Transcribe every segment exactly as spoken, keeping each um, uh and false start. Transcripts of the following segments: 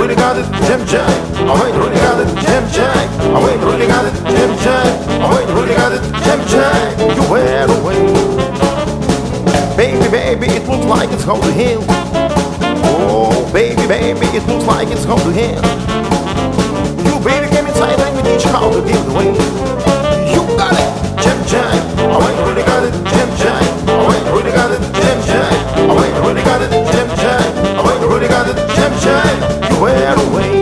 really got it, Jim Jive. Oh, ain't really got it, Jim Jive. Oh, ain't really got it, Jim Jive. Oh, ain't really got it, Jim Jive. You wear away. Baby, baby, it looks like it's going to heal. Oh, baby, baby, it looks like it's going to heal. You baby came inside and we teach how to give it away. You got it, Jim Jive. Oh, ain't really got it, Jim Jive. Oh, ain't really got it, Jim Jive. Oh, ain't really got it, Jim Jive. Oh, ain't really got it, Jim Jive. You wear away.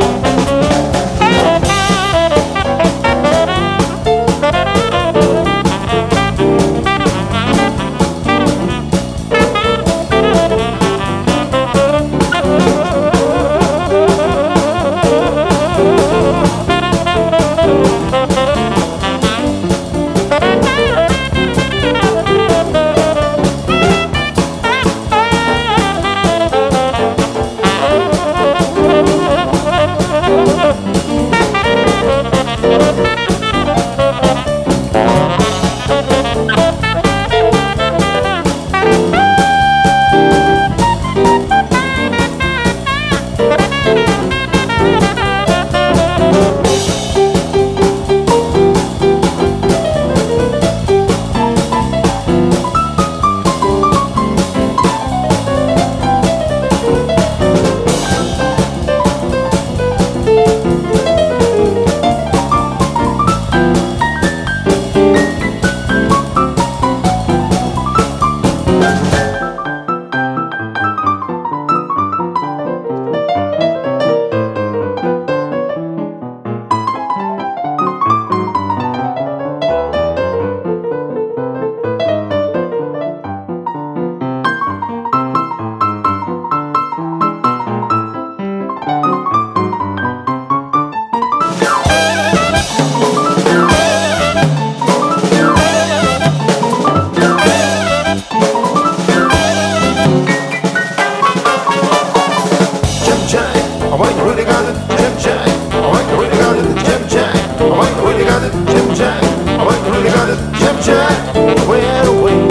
Oh, ain't really got it, Jim Jive. Oh, ain't really got it, Jim Jive. Oh, ain't really got it, Jim Jive. Oh, ain't really got it, Jim Jive. Where away?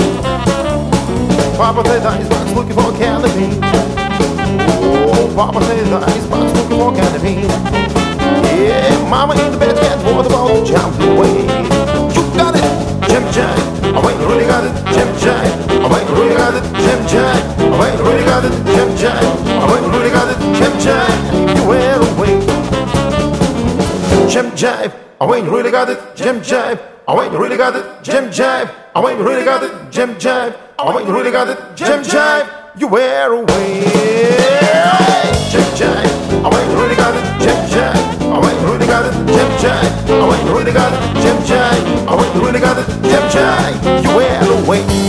Papa says that he's box looking for a canopy. Oh, Papa says that he's box looking for a canopy. Yeah, Mama in the bed can't worry about to jump away. You got it, Jim Jive. Oh, ain't really got it, Jim Jive. Oh, ain't really got it, Jim Jive. Oh, ain't really got it, Jim Jive. Oh, ain't really got it, Jim Jive. You wear away. Jim Jive. Oh, ain't really got it, Jim Jive. Oh, ain't really got it, Jim Jive. Oh, ain't really got it, Jim Jive. Oh, ain't really got it, Jim Jive. You wear away. Jim Jive. Oh, ain't really got it, Jim Jive. Oh, ain't really got it, Jim Jive. Oh, ain't really got it, Jim Jive. Oh, ain't really got it, Jim Jive. You wear away.